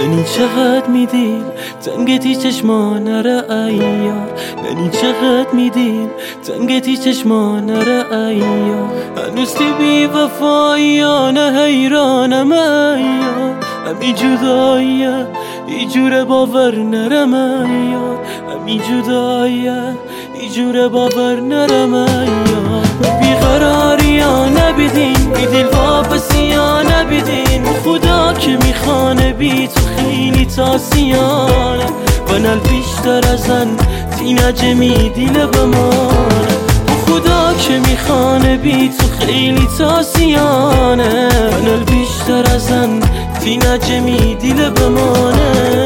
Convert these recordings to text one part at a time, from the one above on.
ننی چقدر میدیم تنگتی چشمانه را ایار، ننی چقدر میدیم تنگتی چشمانه را ایار. هنوز تی بی وفایانه حیرانم ایار، همی جداییه ای جور باور نرم ایار، همی جداییه ای جور باور نرم ایار. بیقراری ها نبیدین بی دل واپسی ها نبیدین، خدا که میخوانه بی تو خیلی تاسیانه و نل بیشتر ازن تی نجمی دیل بمانه. خدا که میخوانه بی تو خیلی تاسیانه و نل بیشتر ازن تی نجمی دیل بمانه.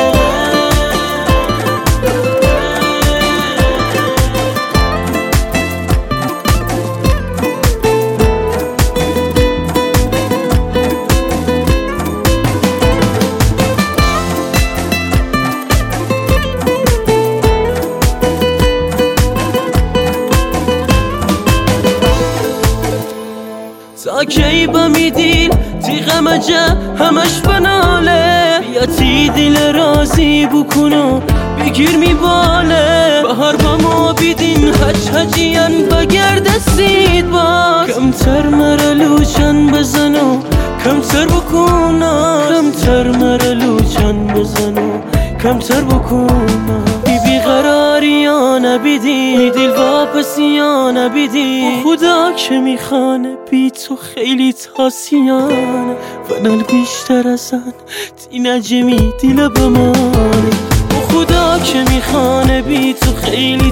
تا کی بمیدیل تی غمجه همش بناله، بیا تی دل رازی بکنو بگیر میباله. بهار با ما بیدین هج هجیان بگرد سید باز، کمتر مرلوچن بزنو کمتر بکنم، کمتر مرلوچن بزنو کمتر بکنم. بیقراری ها نبیدی دل واپسی ها نبیدی، خدا که میخوانه بی تو خیلی تاسیانه و نل بیشتر ازن تی نجمی دیل بمانه. خدا که میخوانه بی تو خیلی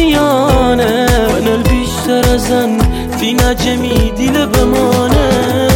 تاسیانه و نل بیشتر ازن تی نجمی دیل بمانه.